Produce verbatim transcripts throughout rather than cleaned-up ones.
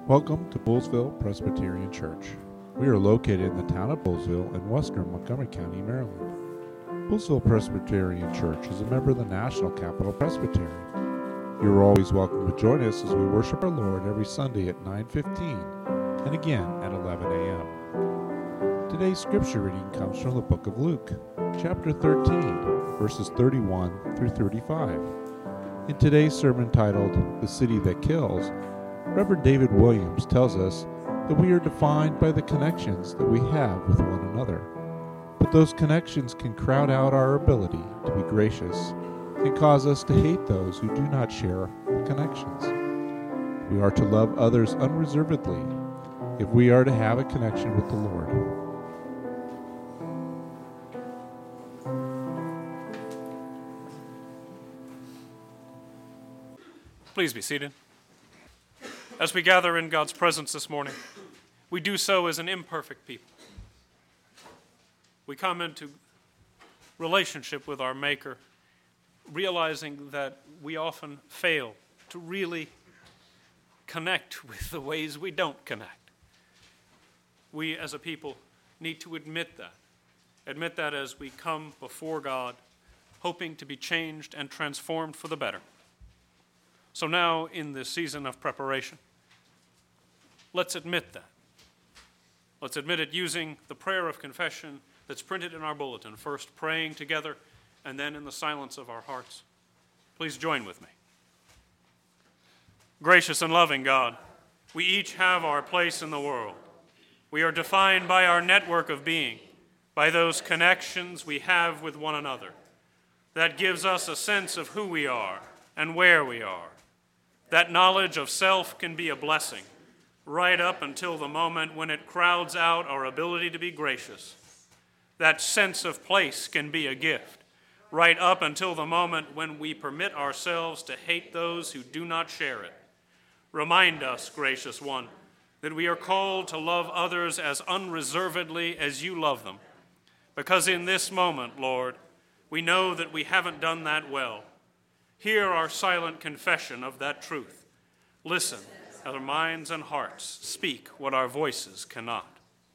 Welcome to Bullsville Presbyterian Church. We are located in the town of Bullsville in western Montgomery County, Maryland. Bullsville Presbyterian Church is a member of the National Capital Presbytery. You are always welcome to join us as we worship our Lord every Sunday at nine fifteen and again at eleven a.m. Today's scripture reading comes from the book of Luke, chapter thirteen, verses thirty-one through thirty-five. In today's sermon titled, The City That Kills, Reverend David Williams tells us that we are defined by the connections that we have with one another. But those connections can crowd out our ability to be gracious and cause us to hate those who do not share the connections. We are to love others unreservedly if we are to have a connection with the Lord. Please be seated. As we gather in God's presence this morning, we do so as an imperfect people. We come into relationship with our Maker, realizing that we often fail to really connect with the ways we don't connect. We as a people need to admit that. Admit that as we come before God, hoping to be changed and transformed for the better. So now, in this season of preparation, let's admit that. Let's admit it using the prayer of confession that's printed in our bulletin, first praying together and then in the silence of our hearts. Please join with me. Gracious and loving God, we each have our place in the world. We are defined by our network of being, by those connections we have with one another. That gives us a sense of who we are and where we are. That knowledge of self can be a blessing, right up until the moment when it crowds out our ability to be gracious. That sense of place can be a gift, right up until the moment when we permit ourselves to hate those who do not share it. Remind us, gracious one, that we are called to love others as unreservedly as you love them, because in this moment, Lord, we know that we haven't done that well. Hear our silent confession of that truth. Listen as our minds and hearts speak what our voices cannot.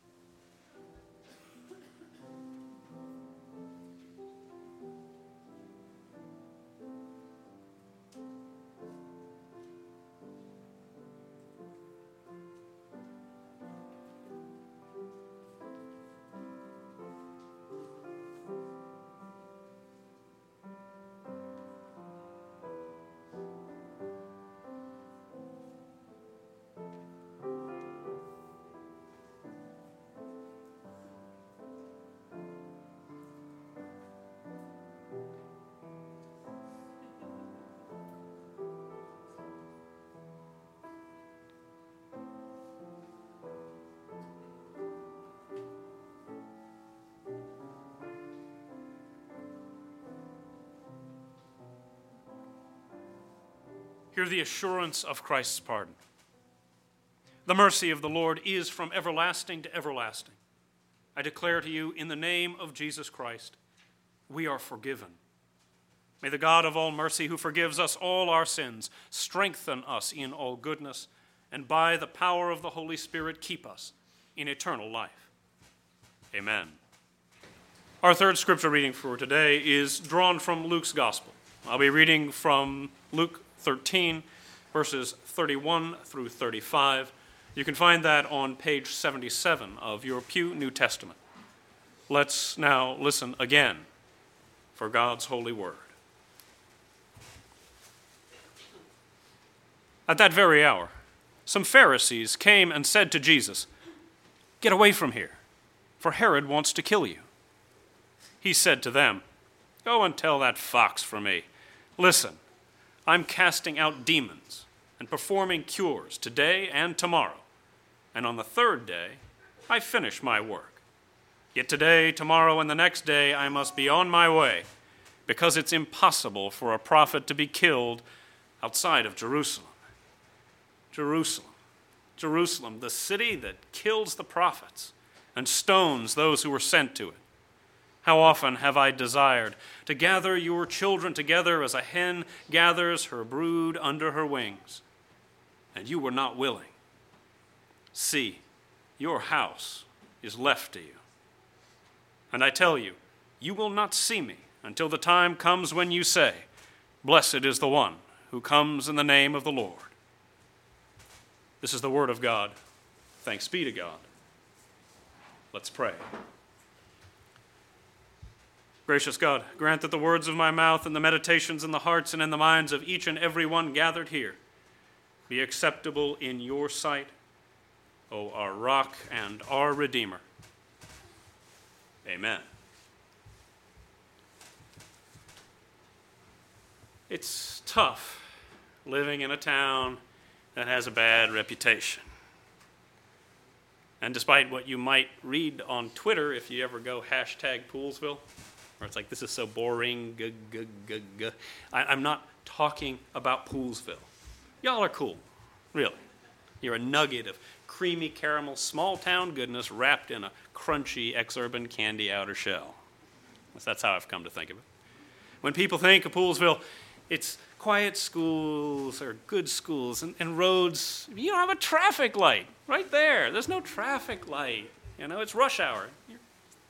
Hear the assurance of Christ's pardon. The mercy of the Lord is from everlasting to everlasting. I declare to you, in the name of Jesus Christ, we are forgiven. May the God of all mercy, who forgives us all our sins, strengthen us in all goodness, and by the power of the Holy Spirit keep us in eternal life. Amen. Our third scripture reading for today is drawn from Luke's Gospel. I'll be reading from Luke thirteen, verses thirty-one through thirty-five. You can find that on page seventy-seven of your Pew New Testament. Let's now listen again for God's holy word. At that very hour, some Pharisees came and said to Jesus, "Get away from here, for Herod wants to kill you." He said to them, "Go and tell that fox for me. Listen, I'm casting out demons and performing cures today and tomorrow, and on the third day I finish my work. Yet today, tomorrow, and the next day I must be on my way, because it's impossible for a prophet to be killed outside of Jerusalem." Jerusalem, Jerusalem, the city that kills the prophets and stones those who were sent to it. How often have I desired to gather your children together as a hen gathers her brood under her wings, and you were not willing. See, your house is left to you. And I tell you, you will not see me until the time comes when you say, Blessed is the one who comes in the name of the Lord. This is the word of God. Thanks be to God. Let's pray. Gracious God, grant that the words of my mouth and the meditations in the hearts and in the minds of each and every one gathered here be acceptable in your sight, O our rock and our Redeemer. Amen. It's tough living in a town that has a bad reputation. And despite what you might read on Twitter, if you ever go hashtag Poolsville, where it's like, this is so boring, g g g g. I, I'm not talking about Poolsville. Y'all are cool, really. You're a nugget of creamy caramel small-town goodness wrapped in a crunchy ex-urban candy outer shell. That's how I've come to think of it. When people think of Poolsville, it's quiet schools or good schools and, and roads. You don't have a traffic light right there. There's no traffic light. You know, it's rush hour. You're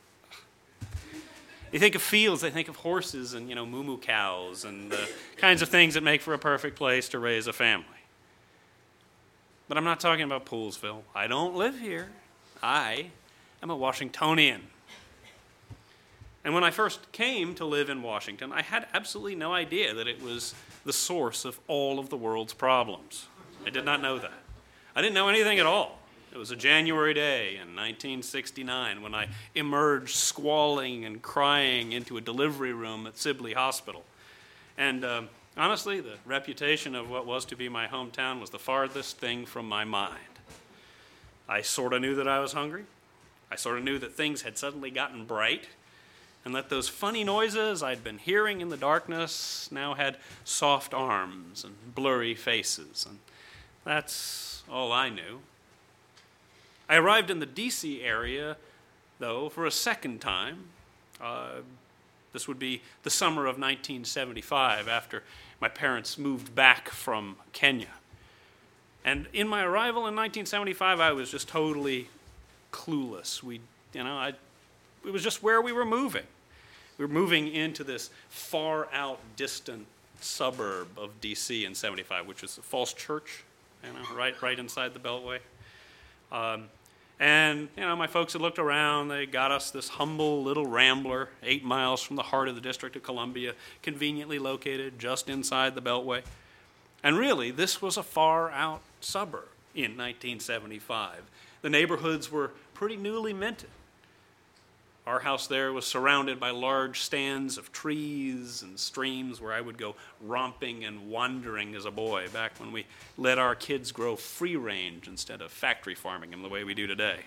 You think of fields, they think of horses and, you know, moo-moo cows and the kinds of things that make for a perfect place to raise a family. But I'm not talking about Poolsville. I don't live here. I am a Washingtonian. And when I first came to live in Washington, I had absolutely no idea that it was the source of all of the world's problems. I did not know that. I didn't know anything at all. It was a January day in nineteen sixty-nine when I emerged squalling and crying into a delivery room at Sibley Hospital. And um, honestly, the reputation of what was to be my hometown was the farthest thing from my mind. I sort of knew that I was hungry. I sort of knew that things had suddenly gotten bright, and that those funny noises I'd been hearing in the darkness now had soft arms and blurry faces. And that's all I knew. I arrived in the D C area, though, for a second time. Uh, this would be the summer of nineteen seventy-five, after my parents moved back from Kenya. And in my arrival in nineteen seventy-five, I was just totally clueless. We, you know, I, it was just where we were moving. We were moving into this far-out, distant suburb of D C in seventy-five, which is Falls Church, you know, right, right inside the Beltway. Um, and, you know, my folks had looked around. They got us this humble little rambler, eight miles from the heart of the District of Columbia, conveniently located just inside the Beltway. And really, this was a far-out suburb in nineteen seventy-five. The neighborhoods were pretty newly minted. Our house there was surrounded by large stands of trees and streams where I would go romping and wandering as a boy, back when we let our kids grow free range instead of factory farming them the way we do today.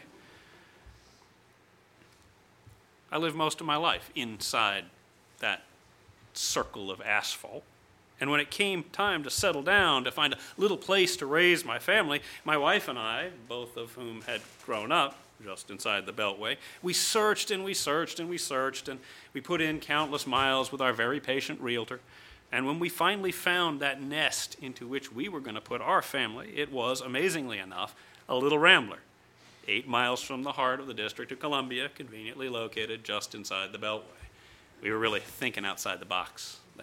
I lived most of my life inside that circle of asphalt. And when it came time to settle down, to find a little place to raise my family, my wife and I, both of whom had grown up just inside the Beltway, we searched and we searched and we searched, and we put in countless miles with our very patient realtor. And when we finally found that nest into which we were going to put our family, it was, amazingly enough, a little rambler, eight miles from the heart of the District of Columbia, conveniently located just inside the Beltway. We were really thinking outside the box there.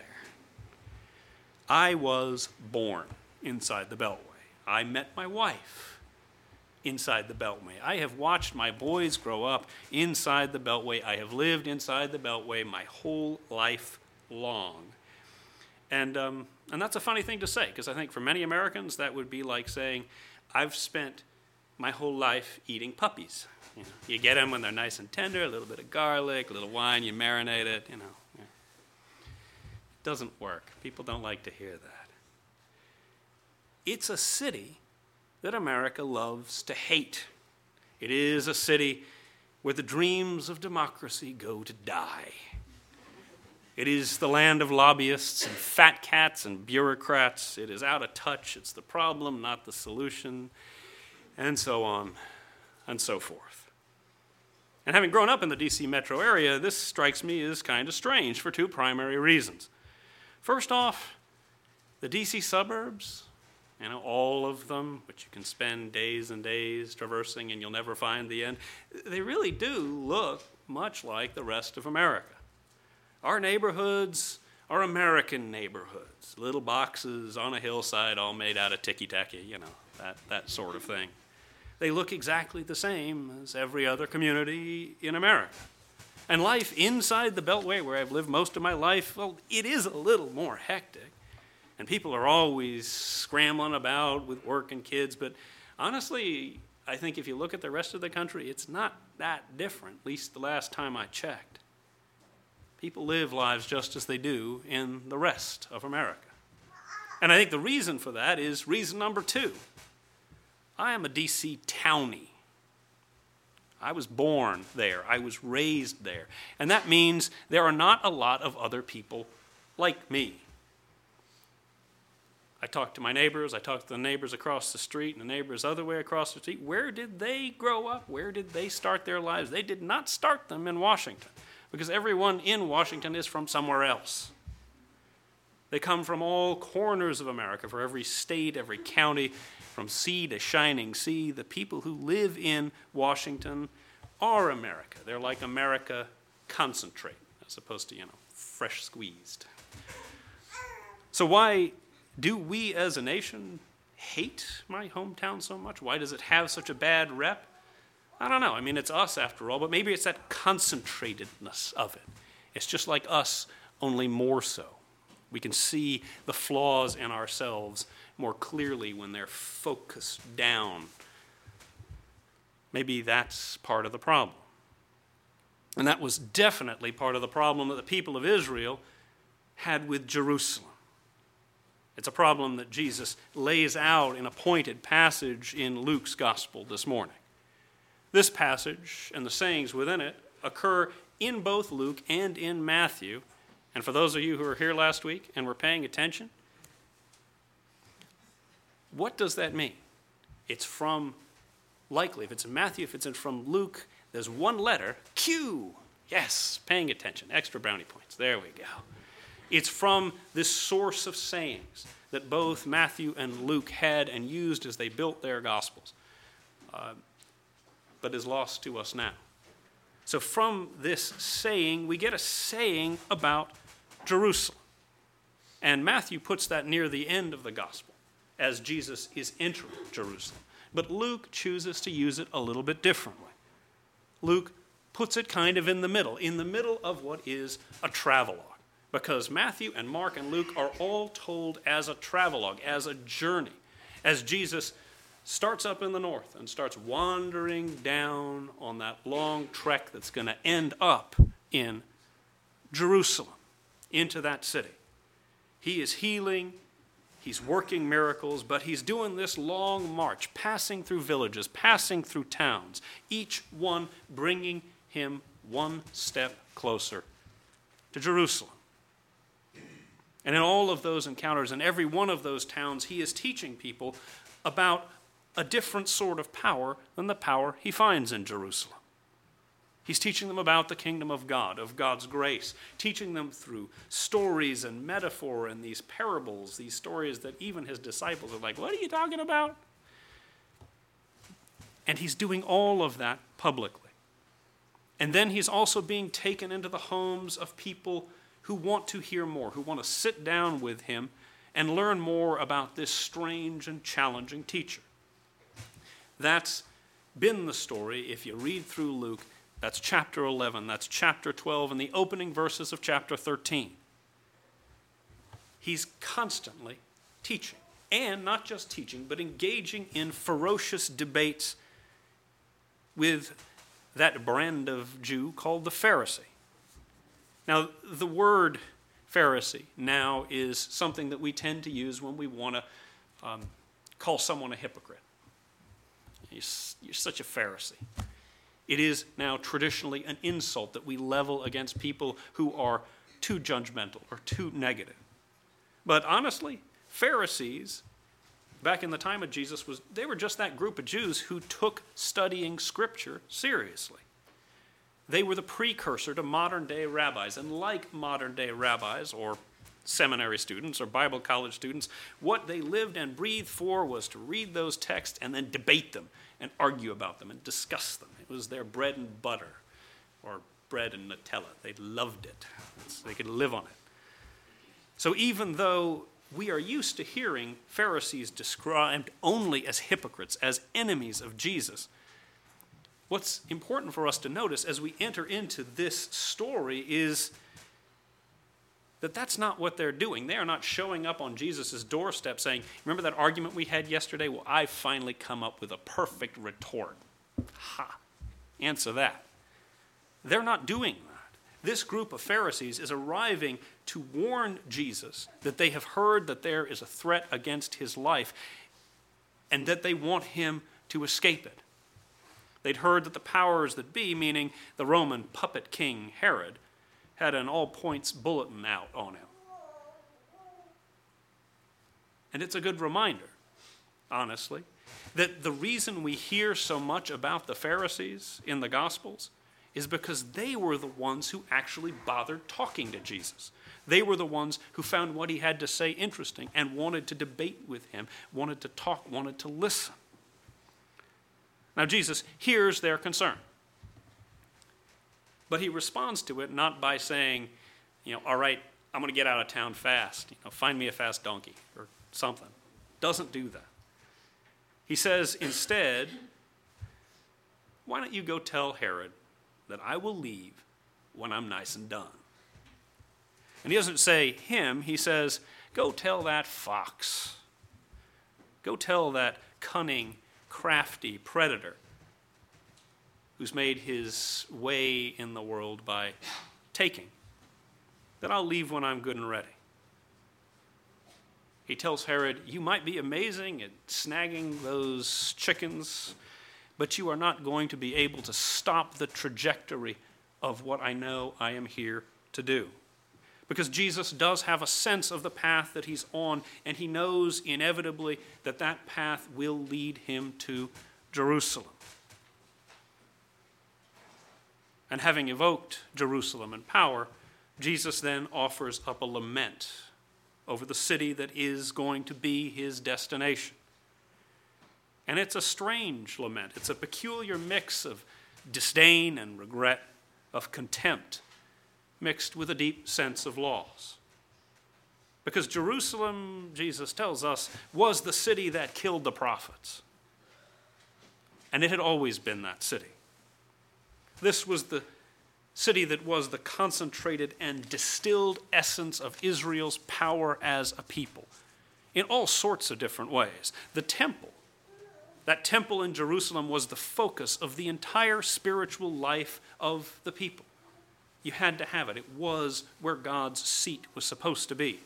I was born inside the Beltway. I met my wife inside the Beltway. I have watched my boys grow up inside the Beltway. I have lived inside the Beltway my whole life long. And um, and that's a funny thing to say, because I think for many Americans that would be like saying, I've spent my whole life eating puppies. You know, you get them when they're nice and tender, a little bit of garlic, a little wine, you marinate it, you know. Yeah. It doesn't work. People don't like to hear that. It's a city that America loves to hate. It is a city where the dreams of democracy go to die. It is the land of lobbyists and fat cats and bureaucrats. It is out of touch. It's the problem, not the solution, and so on and so forth. And having grown up in the D C metro area, this strikes me as kind of strange for two primary reasons. First off, the D C suburbs, You know, all of them, which you can spend days and days traversing and you'll never find the end, they really do look much like the rest of America. Our neighborhoods are American neighborhoods, little boxes on a hillside all made out of ticky-tacky, you know, that, that sort of thing. They look exactly the same as every other community in America. And life inside the Beltway, where I've lived most of my life, well, it is a little more hectic. And people are always scrambling about with work and kids. But honestly, I think if you look at the rest of the country, it's not that different, at least the last time I checked. People live lives just as they do in the rest of America. And I think the reason for that is reason number two. I am a D C townie. I was born there. I was raised there. And that means there are not a lot of other people like me. I talk to my neighbors. I talk to the neighbors across the street and the neighbors other way across the street. Where did they grow up? Where did they start their lives? They did not start them in Washington, because everyone in Washington is from somewhere else. They come from all corners of America, for every state, every county, from sea to shining sea. The people who live in Washington are America. They're like America concentrate, as opposed to, you know, fresh squeezed. So why do we as a nation hate my hometown so much? Why does it have such a bad rep? I don't know. I mean, it's us after all, but maybe it's that concentratedness of it. It's just like us, only more so. We can see the flaws in ourselves more clearly when they're focused down. Maybe that's part of the problem. And that was definitely part of the problem that the people of Israel had with Jerusalem. It's a problem that Jesus lays out in a pointed passage in Luke's gospel this morning. This passage and the sayings within it occur in both Luke and in Matthew. And for those of you who were here last week and were paying attention, what does that mean? It's from, likely, if it's in Matthew, if it's from Luke, there's one letter, Q. Yes, paying attention, extra brownie points. There we go. It's from this source of sayings that both Matthew and Luke had and used as they built their gospels, uh, but is lost to us now. So from this saying, we get a saying about Jerusalem. And Matthew puts that near the end of the gospel as Jesus is entering Jerusalem. But Luke chooses to use it a little bit differently. Luke puts it kind of in the middle, in the middle of what is a travelogue. Because Matthew and Mark and Luke are all told as a travelogue, as a journey, as Jesus starts up in the north and starts wandering down on that long trek that's going to end up in Jerusalem, into that city. He is healing, he's working miracles, but he's doing this long march, passing through villages, passing through towns, each one bringing him one step closer to Jerusalem. And in all of those encounters, in every one of those towns, he is teaching people about a different sort of power than the power he finds in Jerusalem. He's teaching them about the kingdom of God, of God's grace, teaching them through stories and metaphor and these parables, these stories that even his disciples are like, what are you talking about? And he's doing all of that publicly. And then he's also being taken into the homes of people who want to hear more, who want to sit down with him and learn more about this strange and challenging teacher. That's been the story. If you read through Luke, that's chapter eleven, that's chapter twelve, and the opening verses of chapter thirteen. He's constantly teaching, and not just teaching, but engaging in ferocious debates with that brand of Jew called the Pharisee. Now, the word Pharisee now is something that we tend to use when we want to um, call someone a hypocrite. You're, you're such a Pharisee. It is now traditionally an insult that we level against people who are too judgmental or too negative. But honestly, Pharisees, back in the time of Jesus, was they were just that group of Jews who took studying Scripture seriously. They were the precursor to modern-day rabbis, and like modern-day rabbis, or seminary students or Bible college students, what they lived and breathed for was to read those texts and then debate them and argue about them and discuss them. It was their bread and butter, or bread and Nutella. They loved it. They could live on it. So even though we are used to hearing Pharisees described only as hypocrites, as enemies of Jesus, what's important for us to notice as we enter into this story is that that's not what they're doing. They are not showing up on Jesus' doorstep saying, remember that argument we had yesterday? Well, I've finally come up with a perfect retort. Ha! Answer that. They're not doing that. This group of Pharisees is arriving to warn Jesus that they have heard that there is a threat against his life and that they want him to escape it. They'd heard that the powers that be, meaning the Roman puppet king Herod, had an all-points bulletin out on him. And it's a good reminder, honestly, that the reason we hear so much about the Pharisees in the Gospels is because they were the ones who actually bothered talking to Jesus. They were the ones who found what he had to say interesting and wanted to debate with him, wanted to talk, wanted to listen. Now, Jesus hears their concern. But he responds to it not by saying, you know, all right, I'm going to get out of town fast. You know, find me a fast donkey or something. Doesn't do that. He says instead, why don't you go tell Herod that I will leave when I'm nice and done? And he doesn't say him. He says, go tell that fox. Go tell that cunning, crafty predator who's made his way in the world by taking, that I'll leave when I'm good and ready. He tells Herod, you might be amazing at snagging those chickens, but you are not going to be able to stop the trajectory of what I know I am here to do. Because Jesus does have a sense of the path that he's on, and he knows inevitably that that path will lead him to Jerusalem. And having evoked Jerusalem and power, Jesus then offers up a lament over the city that is going to be his destination. And it's a strange lament. It's a peculiar mix of disdain and regret, of contempt, mixed with a deep sense of loss. Because Jerusalem, Jesus tells us, was the city that killed the prophets. And it had always been that city. This was the city that was the concentrated and distilled essence of Israel's power as a people in all sorts of different ways. The temple, that temple in Jerusalem was the focus of the entire spiritual life of the people. You had to have it. It was where God's seat was supposed to be.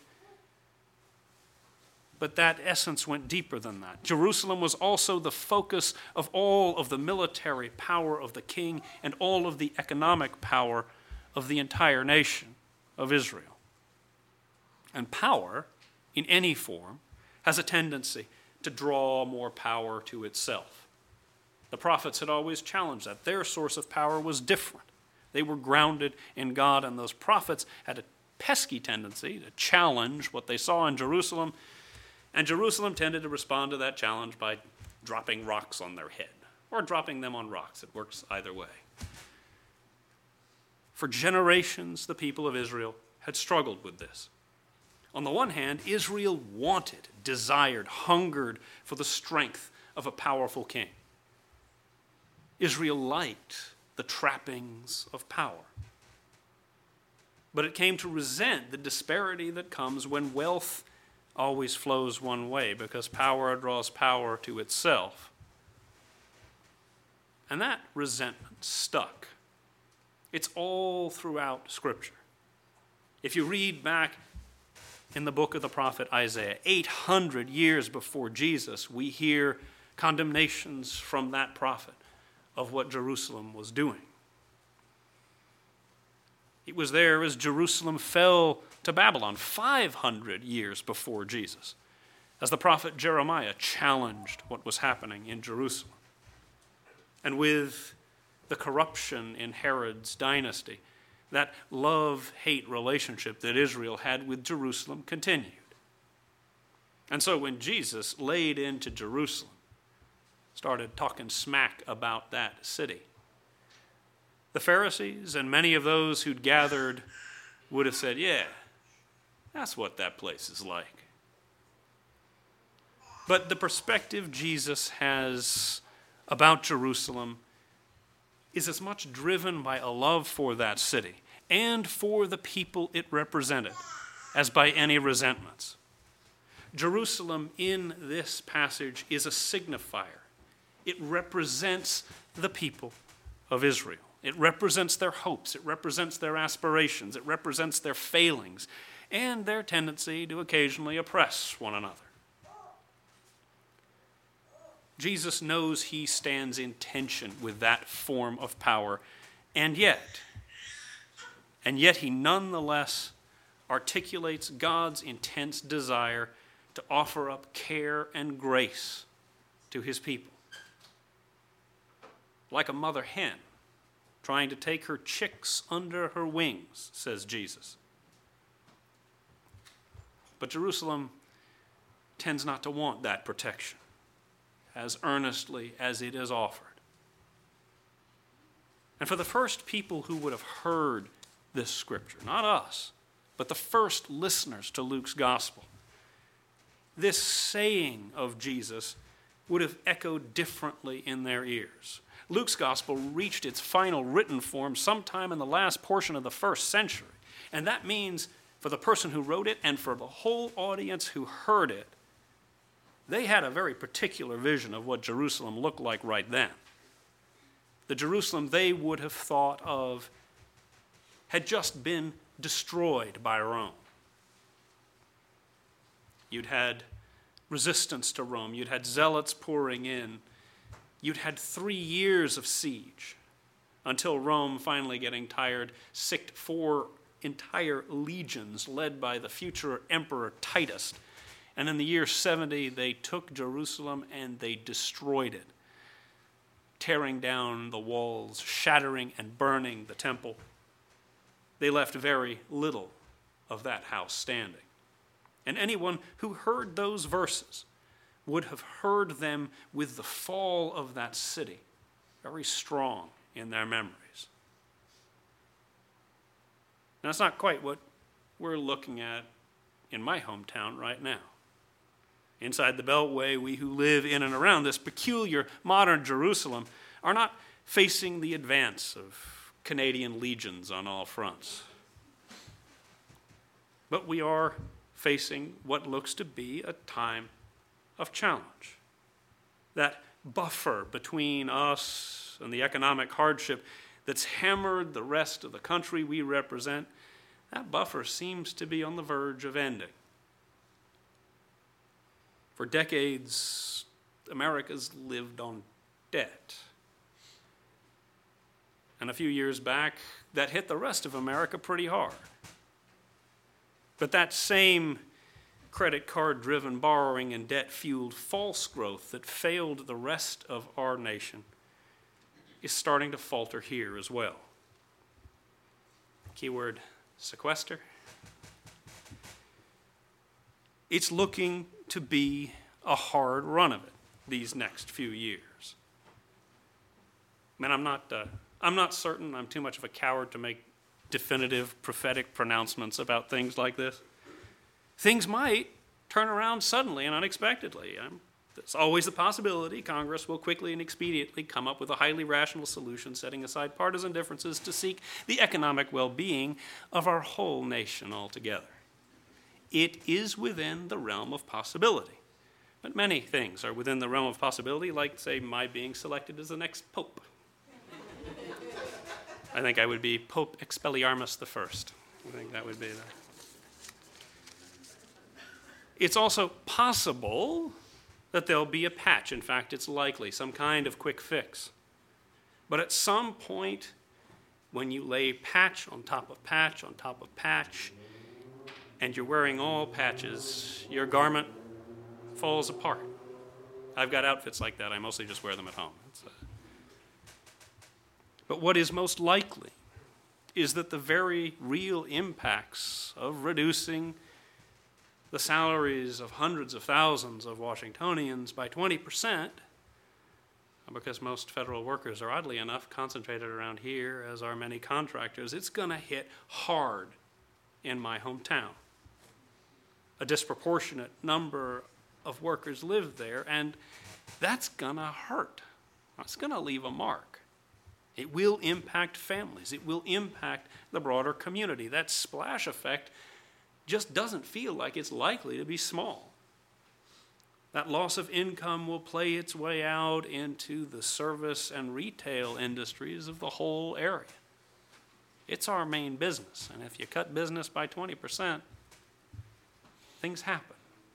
But that essence went deeper than that. Jerusalem was also the focus of all of the military power of the king and all of the economic power of the entire nation of Israel. And power, in any form, has a tendency to draw more power to itself. The prophets had always challenged that. Their source of power was different. They were grounded in God, and those prophets had a pesky tendency to challenge what they saw in Jerusalem. And Jerusalem tended to respond to that challenge by dropping rocks on their head or dropping them on rocks. It works either way. For generations, the people of Israel had struggled with this. On the one hand, Israel wanted, desired, hungered for the strength of a powerful king. Israel liked the trappings of power. But it came to resent the disparity that comes when wealth always flows one way, because power draws power to itself. And that resentment stuck. It's all throughout Scripture. If you read back in the book of the prophet Isaiah, eight hundred years before Jesus, we hear condemnations from that prophet of what Jerusalem was doing. It was there as Jerusalem fell to Babylon five hundred years before Jesus, as the prophet Jeremiah challenged what was happening in Jerusalem. And with the corruption in Herod's dynasty, That love-hate relationship that Israel had with Jerusalem continued. And so when Jesus laid into Jerusalem, started talking smack about that city, the Pharisees and many of those who'd gathered would have said, yeah, that's what that place is like. But the perspective Jesus has about Jerusalem is as much driven by a love for that city and for the people it represented as by any resentments. Jerusalem in this passage is a signifier. It represents the people of Israel. It represents their hopes. It represents their aspirations. It represents their failings and their tendency to occasionally oppress one another. Jesus knows he stands in tension with that form of power, and yet, and yet he nonetheless articulates God's intense desire to offer up care and grace to his people. Like a mother hen trying to take her chicks under her wings, says Jesus. But Jerusalem tends not to want that protection as earnestly as it is offered. And for the first people who would have heard this scripture, not us, but the first listeners to Luke's gospel, this saying of Jesus would have echoed differently in their ears. Luke's gospel reached its final written form sometime in the last portion of the first century. And that means for the person who wrote it and for the whole audience who heard it, they had a very particular vision of what Jerusalem looked like right then. The Jerusalem they would have thought of had just been destroyed by Rome. You'd had resistance to Rome. You'd had zealots pouring in. You'd had three years of siege until Rome, finally getting tired, sicked four entire legions led by the future Emperor Titus. And in the year seventy, they took Jerusalem and they destroyed it, tearing down the walls, shattering and burning the temple. They left very little of that house standing. And anyone who heard those verses would have heard them with the fall of that city very strong in their memories. Now, it's not quite what we're looking at in my hometown right now. Inside the Beltway, we who live in and around this peculiar modern Jerusalem are not facing the advance of Canadian legions on all fronts. But we are facing what looks to be a time of challenge. That buffer between us and the economic hardship that's hammered the rest of the country we represent, that buffer seems to be on the verge of ending. For decades, America's lived on debt. And a few years back, that hit the rest of America pretty hard. But that same credit card-driven borrowing and debt-fueled false growth that failed the rest of our nation is starting to falter here as well. Keyword, sequester. It's looking to be a hard run of it these next few years. Man, I'm not, uh, I'm not certain. I'm too much of a coward to make definitive prophetic pronouncements about things like this. Things might turn around suddenly and unexpectedly. Um, there's always the possibility Congress will quickly and expediently come up with a highly rational solution, setting aside partisan differences to seek the economic well-being of our whole nation altogether. It is within the realm of possibility. But many things are within the realm of possibility, like, say, my being selected as the next pope. I think I would be Pope Expelliarmus the First. I think that would be the... It's also possible that there'll be a patch. In fact, it's likely, some kind of quick fix. But at some point, when you lay patch on top of patch on top of patch, and you're wearing all patches, your garment falls apart. I've got outfits like that. I mostly just wear them at home. It's, uh... But what is most likely is that the very real impacts of reducing the salaries of hundreds of thousands of Washingtonians by twenty percent, because most federal workers are oddly enough concentrated around here, as are many contractors, it's going to hit hard in my hometown. A disproportionate number of workers live there, and that's going to hurt. It's going to leave a mark. It will impact families. It will impact the broader community. That splash effect just doesn't feel like it's likely to be small. That loss of income will play its way out into the service and retail industries of the whole area. It's our main business, and if you cut business by twenty percent, things happen.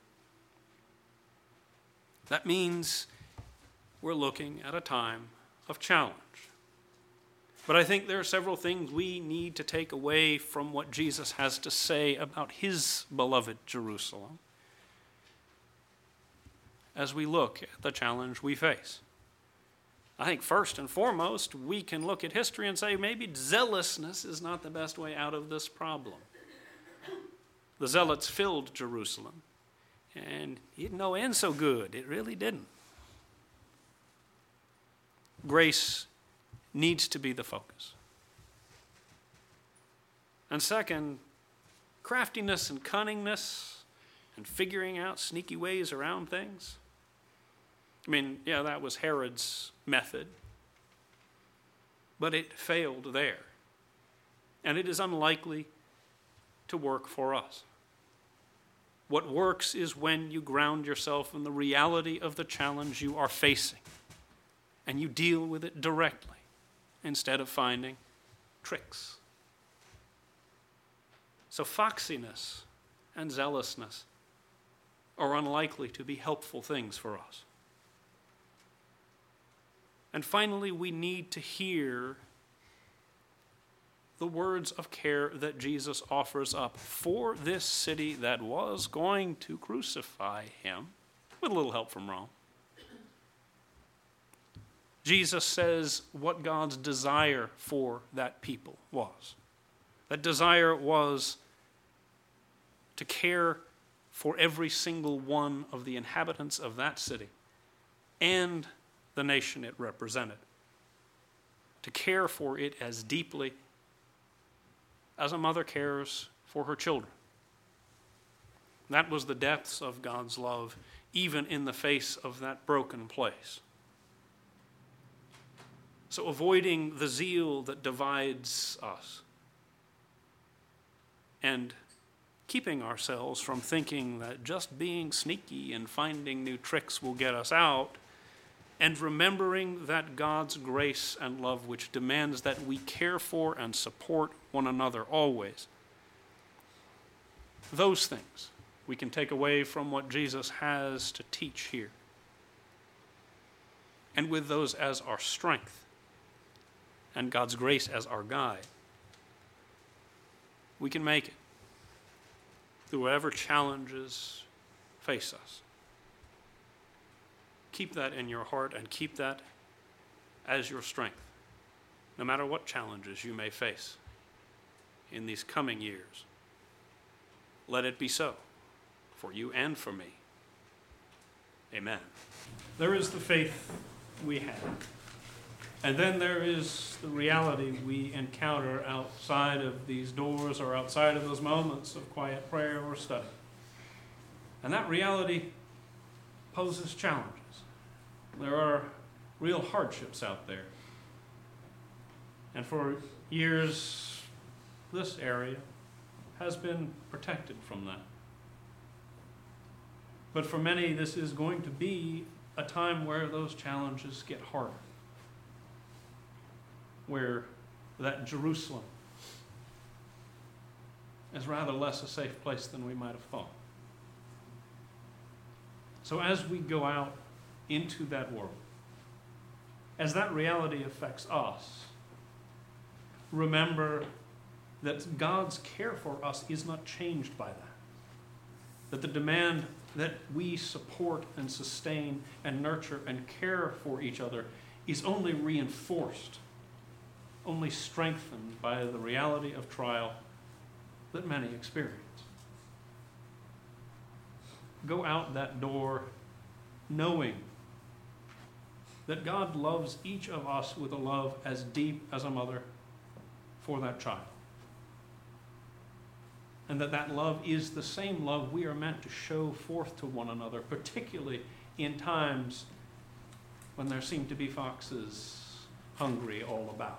That means we're looking at a time of challenge. But I think there are several things we need to take away from what Jesus has to say about his beloved Jerusalem as we look at the challenge we face. I think first and foremost, we can look at history and say maybe zealousness is not the best way out of this problem. The zealots filled Jerusalem, and it didn't no end so good. It really didn't. Grace needs to be the focus. And second, craftiness and cunningness and figuring out sneaky ways around things. I mean, yeah, that was Herod's method, but it failed there. And it is unlikely to work for us. What works is when you ground yourself in the reality of the challenge you are facing, and you deal with it directly, instead of finding tricks. So foxiness and zealousness are unlikely to be helpful things for us. And finally, we need to hear the words of care that Jesus offers up for this city that was going to crucify him, with a little help from Rome. Jesus says what God's desire for that people was. That desire was to care for every single one of the inhabitants of that city and the nation it represented. To care for it as deeply as a mother cares for her children. That was the depths of God's love, even in the face of that broken place. So avoiding the zeal that divides us and keeping ourselves from thinking that just being sneaky and finding new tricks will get us out, and remembering that God's grace and love, which demands that we care for and support one another always. Those things we can take away from what Jesus has to teach here. And with those as our strength, and God's grace as our guide, we can make it through whatever challenges face us. Keep that in your heart and keep that as your strength, no matter what challenges you may face in these coming years. Let it be so for you and for me. Amen. There is the faith we have. And then there is the reality we encounter outside of these doors or outside of those moments of quiet prayer or study. And that reality poses challenges. There are real hardships out there. And for years, this area has been protected from that. But for many, this is going to be a time where those challenges get harder. Where that Jerusalem is rather less a safe place than we might have thought. So as we go out into that world, as that reality affects us, remember that God's care for us is not changed by that. That the demand that we support and sustain and nurture and care for each other is only reinforced only strengthened by the reality of trial that many experience. Go out that door knowing that God loves each of us with a love as deep as a mother for that child. And that that love is the same love we are meant to show forth to one another, particularly in times when there seem to be foxes hungry all about.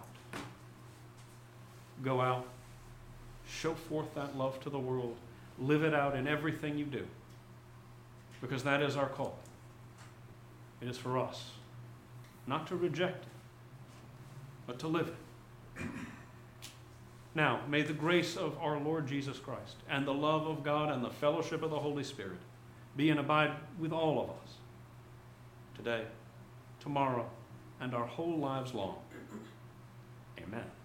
Go out, show forth that love to the world, live it out in everything you do, because that is our call. It is for us not to reject it, but to live it. Now, may the grace of our Lord Jesus Christ and the love of God and the fellowship of the Holy Spirit be and abide with all of us today, tomorrow, and our whole lives long. Amen.